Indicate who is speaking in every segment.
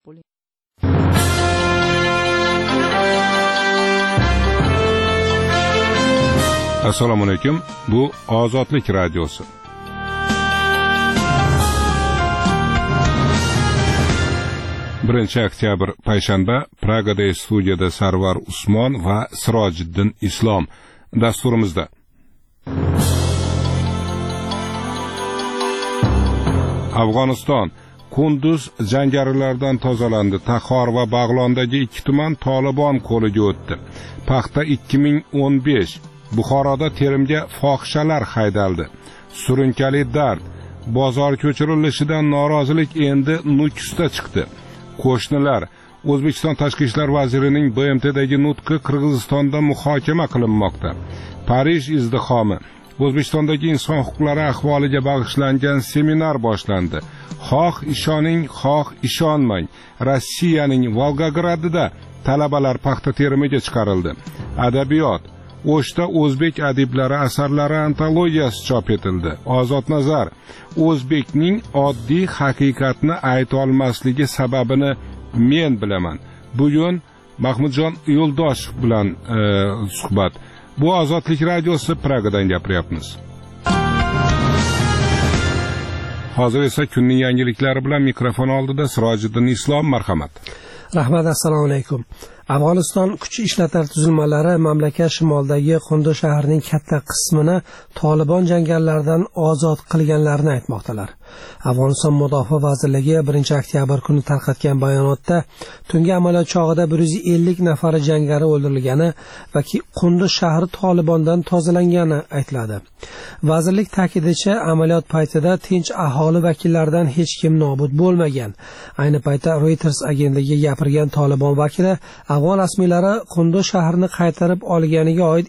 Speaker 1: bo'ling.
Speaker 2: Assalomu alaykum. Bu Ozodlik radiosi. Birinchi oktyabr payshanba Pragada studiyada Sarvar Usmon va Sirojiddin Islom dasturimizda. Afg'oniston Kunduz jangarilardan tozalandi. Taxor va Bag'londagi 2 tuman Tolibon qo'liga o'tdi. Paxta 2015 Buxoroda terimga fohishalar haydaldi. Surunkali dard, bozor ko'chirilishidan norozilik endi Nukusda chiqdi. Qo'shnilar, O'zbekiston Tashqi ishlar vazirining BMTdagi nutqi Qirg'izistonda muhokama qilinmoqda. Parij izdihomi, O'zbekistondagi inson huquqlari ahvoliga bag'ishlangan seminar boshlandi. Xoh ishoning, xoh ishonmang. Rossiyaning Volgogradida talabalar paxta terimiga chiqarildi. Adabiyot, O'shda o'zbek adiblari asarlari antologiyasi chop etildi. Ozod nazar, o'zbekning oddiy haqiqatni ayta olmasligi sababini men bilaman. Bugun Mahmudjon Yo'ldoshev bilan suhbat. Bu Ozodlik radiosi, Pragadan gapiryapmiz. Hozir esa kunning yangiliklari bilan mikrofon oldida Sirojiddin Islom, marhamat.
Speaker 3: Rahmat, assalomu alaykum. Afg'oniston kuch ishlatar tuzilmalari mamlakat shimolidagi Qunduz shahrining katta qismini Tolibon jangarilaridan ozod qilganlarini aytmoqdalar. Afg'oniston Mudofaa vazirligi 1-oktyabr kuni tarqatgan bayonotda tungi amaliyot chog'ida 150 nafar jangari o'ldirilgani va Qunduz shahri Tolibondan tozalangani aytiladi. Vazirlik ta'kidicha, amaliyot paytida tinch aholi vakillaridan hech kim nobud bo'lmagan. Ayni paytda Reuters agentligiga gapirgan Tolibon vakili afg'on rasmiylari Qunduz shahrini qaytarib olganiga oid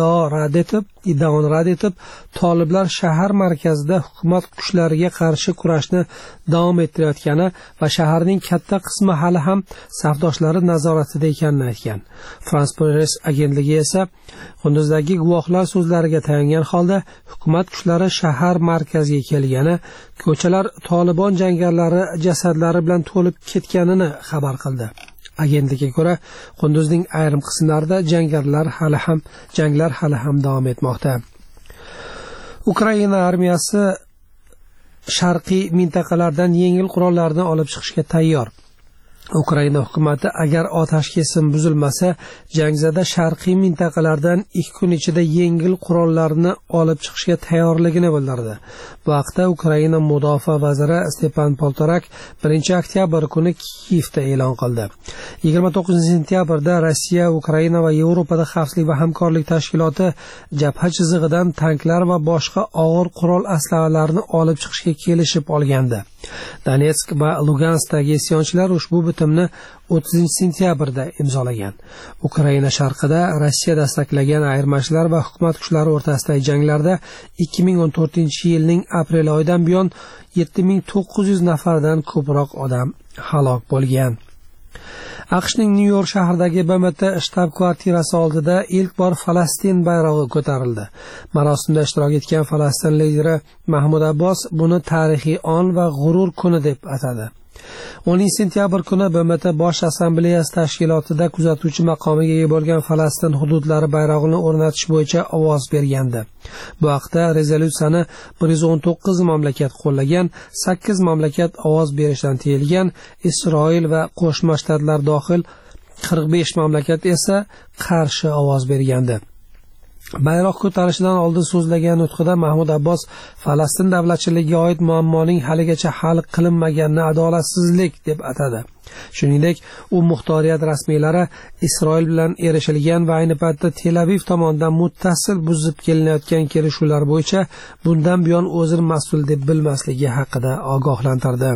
Speaker 3: iddaoni rad etib, toliblar shahar markazida hukumat kuchlariga qarshi kurashni davom ettirayotgani va shaharning katta qismi hali ham safdoshlari nazoratida ekanini aytgan. France Press agentligi esa Qunduzdagi guvohlar so'zlariga tayangan holda hukumat kuchlari shahar markaziga kelgani, ko'chalar Tolibon jangarilari jasadlari bilan to'lib ketganini xabar qildi. Agentlikka ko'ra, Qunduzning ayrim qismlarida janglar hali ham davom etmoqda. Ukraina armiyasi sharqiy mintaqalardan yengil qurollarni olib chiqishga tayyor. Ukraina hukumati agar otash kesim buzilmasa, jangzada sharqiy mintaqalardan 2 kun ichida yengil qurollarni olib chiqishga tayyorligini bildirdi. Bu haqda Ukraina mudofaa vaziri Stepan Poltorak 1-oktyabr kuni Kiyevda e'lon qildi. 29-sentyabrda Rossiya, Ukraina va Yevropada xavfsizlik va hamkorlik tashkiloti jabha chizig'idan tanklar va boshqa og'ir qurol aslahalarini olib chiqishga kelishib olgandi. Donetsk va Luganskdagi isyonchilar ushbu bitimni 30-sentyabrda imzolagan. Ukraina sharqida Rossiya dastaklagan ayirmachilar va hukumat kuchlari o'rtasidagi janglarda 2014-yilning aprel oyidan buyon 7900 nafardan ko'proq odam halok bo'lgan. AQShning Nyu-York shahridagi BMT shtab-kvartirasi oldida ilk bor Falastin bayrog'i ko'tarildi. Marosimda ishtirok etgan Falastin lideri Mahmud Abbos buni tarixiy on va g'urur kuni deb atadi. 10-sentyabr kuni BMT Bosh assambleyasi tashkilotida kuzatuvchi maqomiga ega bo'lgan Falastin hududlari bayrog'ini o'rnatish bo'yicha ovoz bergandi. Bu haqda rezolyutsiyani 119 mamlakat qo'llagan, 8 mamlakat ovoz berishdan tiyilgan, Isroil va Qo'shma Shtatlar dohil 45 mamlakat esa qarshi ovoz bergandi. Bayroq ko'tarishidan oldin so'zlagan nutqida Mahmud Abbos Falastin davlatchiligiga oid muammoning haligacha hal qilinmaganini adolatsizlik deb atadi. Shuningdek, u muxtoriyat rasmiylari Isroil bilan erishilgan va ayni paytda Tel Aviv tomonidan muttasil buzib kelinayotgan kelishuvlar bo'yicha bundan buyon o'zini mas'ul deb bilmasligi haqida ogohlantirdi.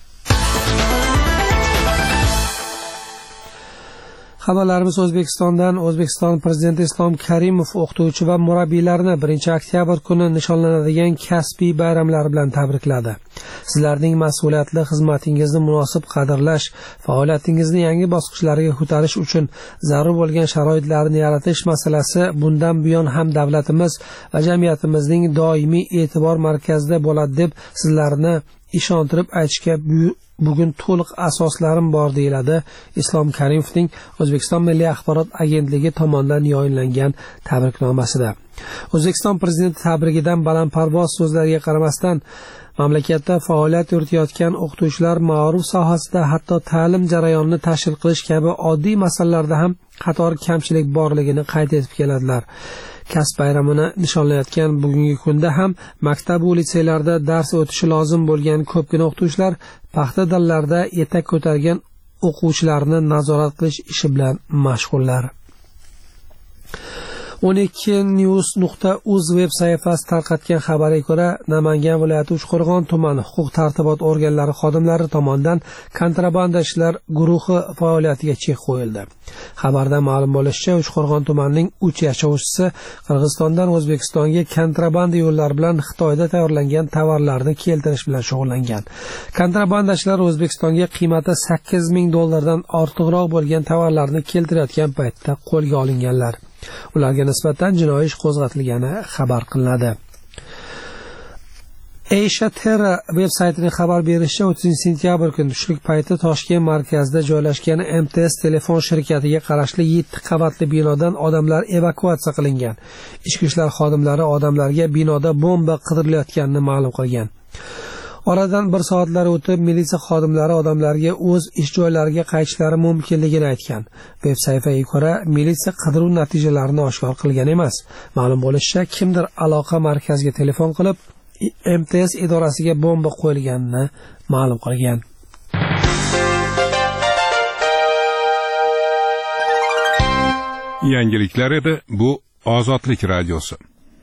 Speaker 3: Xabarlarimiz O'zbekistondan. O'zbekiston prezidenti Islom Karimov o'qituvchi va murabbiylarni 1-oktyabr kuni nishonlanadigan kasbiy bayramlar bilan tabrikladi. Sizlarning mas'uliyatli xizmatingizni munosib qadrlash, faoliyatingizni yangi bosqichlarga ko'tarish uchun zarur bo'lgan sharoitlarni yaratish masalasi bundan buyon ham davlatimiz va jamiyatimizning doimiy e'tibor markazida bo'ladi deb sizlarni ishontirib aytishga bugun to'liq asoslarim bor deyiladi Islom Karimovning O'zbekiston Milliy axborot agentligi tomonidan yo'llangan tabriknomasida. O'zbekiston prezidenti tabrigidan balandparvoz so'zlarga qaramasdan mamlakatda faoliyat yuritayotgan o'qituvchilar ma'ruf sohasida hatto ta'lim jarayonini tashkil qilish kabi oddiy masalalarda ham qator kamchilik borligini qayd etib keladilar. Kasb bayramini nishonlayotgan bugungi kunda ham maktab va litseylarda dars o'tishi lozim bo'lgan ko'pgina o'qituvchilar paxta dallarida etak ko'targan o'quvchilarni nazorat qilish ishi bilan mashg'ullar. 12news.uz veb saytasi tarqatgan xabarga ko'ra, Namangan viloyati Uchqo'rg'on tumani huquq-tartibot organlari xodimlari tomonidan kontrabandachilar guruhi faoliyatiga chek qo'yildi. Xabarda ma'lum bo'lishicha, Uchqo'rg'on tumanining 3 yashovchisi Qirg'izistondan O'zbekistonga kontrabanda yo'llar bilan Xitoyda tayyorlangan tovarlarni keltirish bilan shug'ullangan. Kontrabandachilar O'zbekistonga qiymati $8,000 dan ortiqroq bo'lgan tovarlarni keltirayotgan paytda qo'lga olinganlar. Ularga nisbatan jinoiy ish qo'zg'atilgani xabar qilinadi. Asia Terra veb saytining xabar berishicha, 30-sentyabr kuni tushlik payti Toshkent markazida joylashgan MTS telefon shirkatiga qarashli 7 qavatli binodan odamlar evakuatsiya qilingan. Ichki ishlar xodimlari odamlarga binoda bomba qidirilayotganini ma'lum qilgan. Oradan bir soatlar o'tib, militsiya xodimlari odamlarga o'z ish joylariga qaytishlari mumkinligini aytgan. Veb saytiga ko'ra, militsiya qidiruv natijalarini oshkor qilgan emas. Ma'lum bo'lishicha, kimdir aloqa markaziga telefon qilib, MTS idorasiga bomba qo'yilganini ma'lum qilgan.
Speaker 2: Yangiliklar edi, bu Ozodlik radiosi.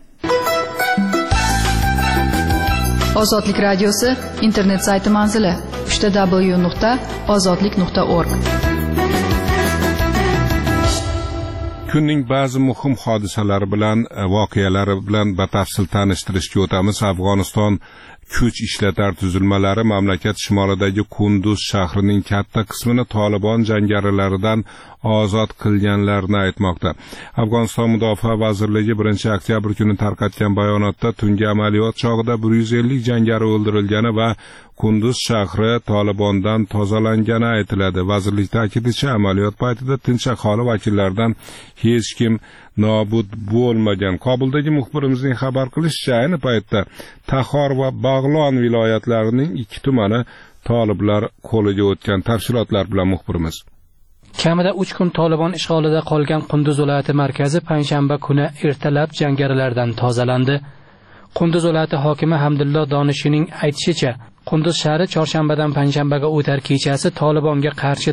Speaker 1: Ozodlik radiosi internet sayti manzili www.ozodlik.org.
Speaker 2: Kunning ba'zi muhim hodisalari bilan, voqealari bilan batafsil tanishtirishga o'tamiz. Afg'oniston kuch ishlatar tuzilmalari mamlakat shimolidagi Kunduz shahrining katta qismini Taliban jangarilaridan ozod qilganlarini aytmoqda. Afg'oniston Mudofaa vazirligi 1-oktyabr kuni tarqatgan bayonotda tungi amaliyot chog'ida 150 jangari o'ldirilgani va Kunduz shahri Talibandan tozalangani aytiladi. Vazirlik ta'kidlashicha, amaliyot paytida tinch aholi vakillaridan hech kim nobud bo'lmagan. Kobuldagi muxbirimizning xabar qilishicha, ayni paytda Tahor va Bag'lon viloyatlarining 2 tumani toliblar qo'liga o'tgan. Tafsilotlar bilan muxbirimiz.
Speaker 4: Kamida 3 kun Taliban ishg'olida qolgan Qunduz viloyati markazi payshanba kuni ertalab jangarilardan tozalandi. Qunduz viloyati hokimi Hamdullo Donishning aytishicha, Qunduz shahri chorshanbadan payshanbaga o'tar kechasi Talibanga qarshi